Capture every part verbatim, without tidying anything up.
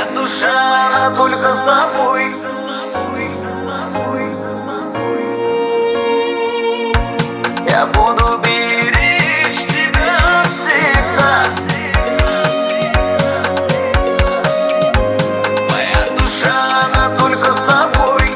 Моя душа, она только с тобой. Я буду беречь тебя всегда. Моя душа, она только с тобой.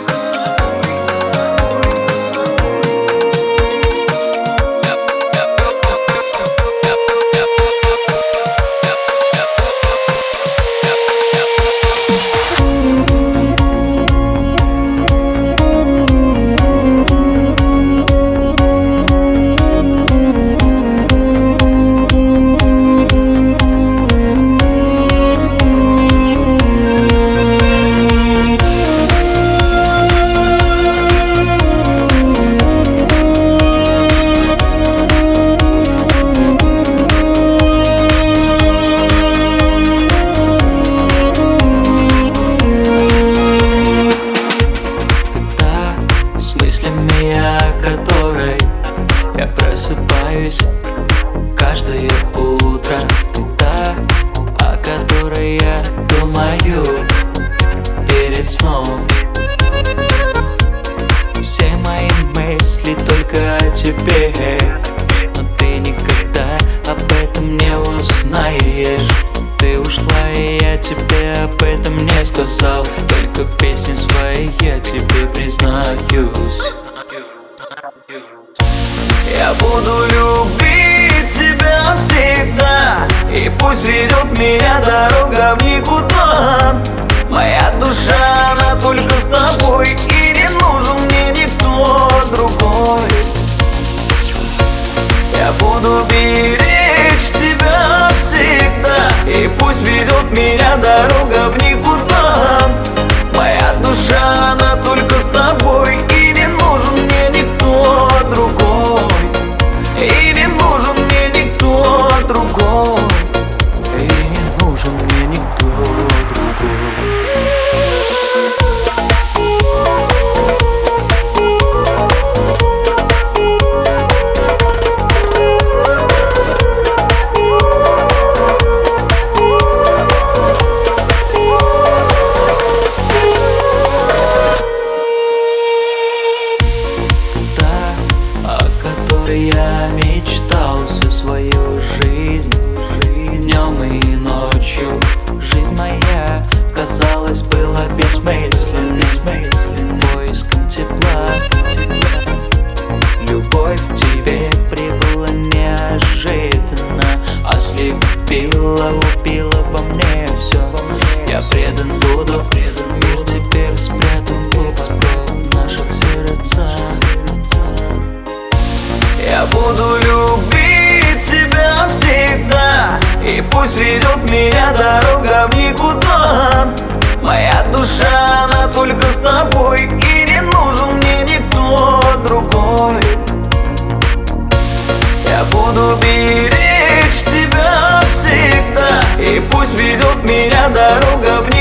О которой я просыпаюсь каждое утро. Ты та, о которой я думаю перед сном. Все мои мысли только о тебе, но ты никогда об этом не узнаешь. Ты ушла, и я тебе об этом не сказал. Только в песне своей я тебе признаюсь. Я буду любить тебя всегда, и пусть ведет меня дорога в никуда. Моя душа, она только с тобой, и не нужен мне никто другой. Я буду беречь тебя всегда, и пусть ведет меня дорога в никуда. Моя душа, она только с тобой, и не нужен мне никто другой. И не нужен мне никто другой. И не нужен мне никто другой. Я мечтал всю свою жизнь, днем и ночью. Жизнь моя, казалось, была бессмысленной, поиском тепла. Любовь к тебе прибыла неожиданно, ослепила, убила во мне все. Я предан буду, мир теперь спрятан глубоко в наших сердцах. Я буду любить тебя всегда, и пусть ведет меня дорога в никуда. Моя душа, она только с тобой, и не нужен мне никто другой. Я буду беречь тебя всегда, и пусть ведет меня дорога в никуда.